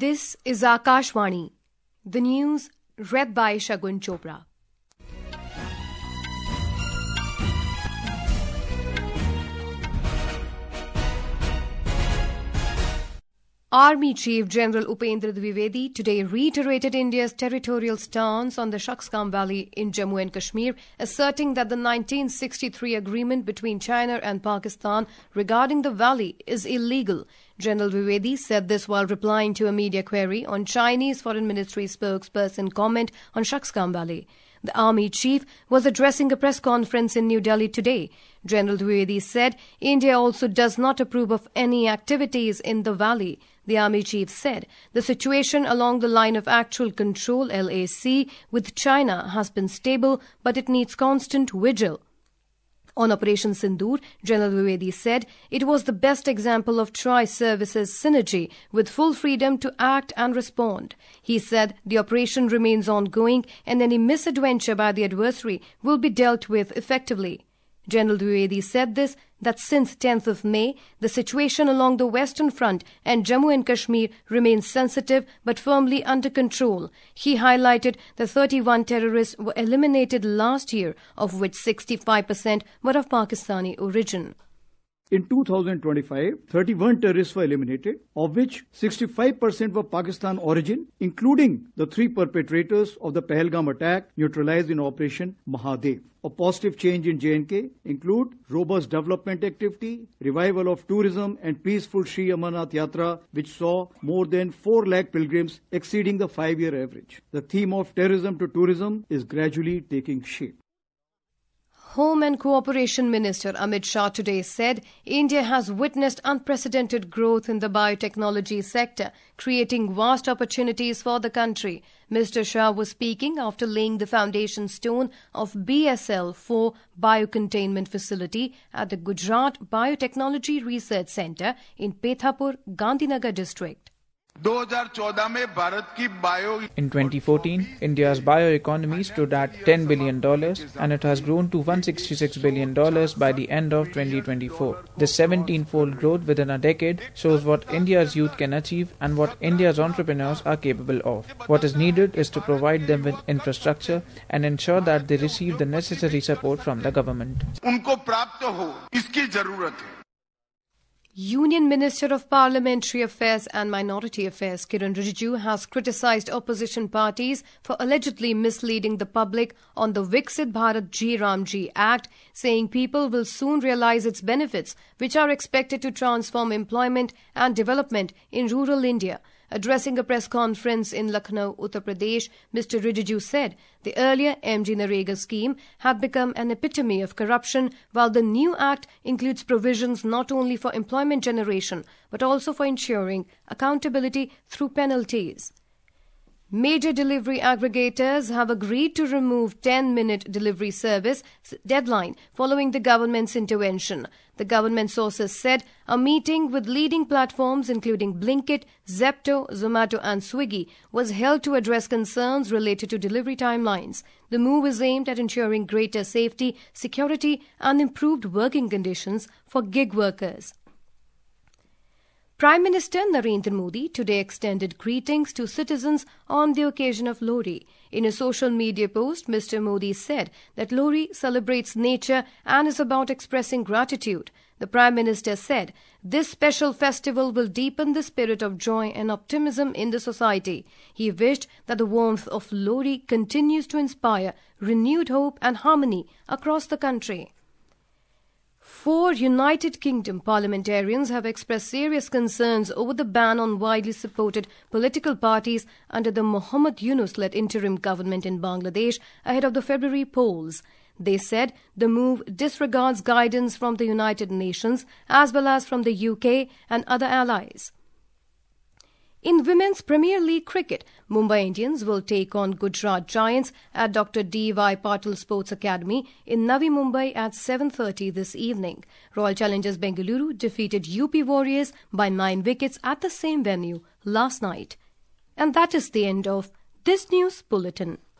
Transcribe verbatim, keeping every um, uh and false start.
This is Akashvani, the news read by Shagun Chopra. Army Chief General Upendra Dwivedi today reiterated India's territorial stance on the Shaksgam Valley in Jammu and Kashmir, asserting that the nineteen sixty-three agreement between China and Pakistan regarding the valley is illegal. General Dwivedi said this while replying to a media query on Chinese Foreign Ministry spokesperson comment on Shaksgam Valley. The Army Chief was addressing a press conference in New Delhi today. General Dwivedi said India also does not approve of any activities in the valley. The Army Chief said the situation along the line of actual control L A C with China has been stable, but it needs constant vigil. On Operation Sindoor, General Dwivedi said it was the best example of tri-services synergy with full freedom to act and respond. He said the operation remains ongoing and any misadventure by the adversary will be dealt with effectively. General Dwivedi said this, that since tenth of May, the situation along the Western Front and Jammu and Kashmir remains sensitive but firmly under control. He highlighted that thirty-one terrorists were eliminated last year, of which sixty-five percent were of Pakistani origin. In two thousand twenty-five, thirty-one terrorists were eliminated, of which sixty-five percent were Pakistan origin, including the three perpetrators of the Pahalgam attack neutralized in Operation Mahadev. A positive change in J and K include robust development activity, revival of tourism and peaceful Sri Amarnath Yatra, which saw more than four lakh pilgrims exceeding the five-year average. The theme of terrorism to tourism is gradually taking shape. Home and Cooperation Minister Amit Shah today said India has witnessed unprecedented growth in the biotechnology sector, creating vast opportunities for the country. Mister Shah was speaking after laying the foundation stone of B S L four Biocontainment Facility at the Gujarat Biotechnology Research Centre in Pethapur, Gandhinagar district. In twenty fourteen, India's bioeconomy stood at ten billion dollars and it has grown to one hundred sixty-six billion dollars by the end of twenty twenty-four. This seventeen-fold growth within a decade shows what India's youth can achieve and what India's entrepreneurs are capable of. What is needed is to provide them with infrastructure and ensure that they receive the necessary support from the government. Union Minister of Parliamentary Affairs and Minority Affairs Kiren Rijiju has criticised opposition parties for allegedly misleading the public on the Viksit Bharat G Ramji Act, saying people will soon realise its benefits, which are expected to transform employment and development in rural India. Addressing a press conference in Lucknow, Uttar Pradesh, Mister Rijiju said the earlier M G Narega scheme had become an epitome of corruption, while the new act includes provisions not only for employment generation but also for ensuring accountability through penalties. Major delivery aggregators have agreed to remove ten-minute delivery service deadline following the government's intervention. The government sources said a meeting with leading platforms including Blinkit, Zepto, Zomato and Swiggy was held to address concerns related to delivery timelines. The move is aimed at ensuring greater safety, security and improved working conditions for gig workers. Prime Minister Narendra Modi today extended greetings to citizens on the occasion of Lohri. In a social media post, Mister Modi said that Lohri celebrates nature and is about expressing gratitude. The Prime Minister said this special festival will deepen the spirit of joy and optimism in the society. He wished that the warmth of Lohri continues to inspire renewed hope and harmony across the country. Four United Kingdom parliamentarians have expressed serious concerns over the ban on widely supported political parties under the Muhammad Yunus-led interim government in Bangladesh ahead of the February polls. They said the move disregards guidance from the United Nations as well as from the U K and other allies. In Women's Premier League cricket, Mumbai Indians will take on Gujarat Giants at Doctor D Y Patil Sports Academy in Navi Mumbai at seven thirty this evening. Royal Challengers Bengaluru defeated U P Warriors by nine wickets at the same venue last night. And that is the end of this news bulletin.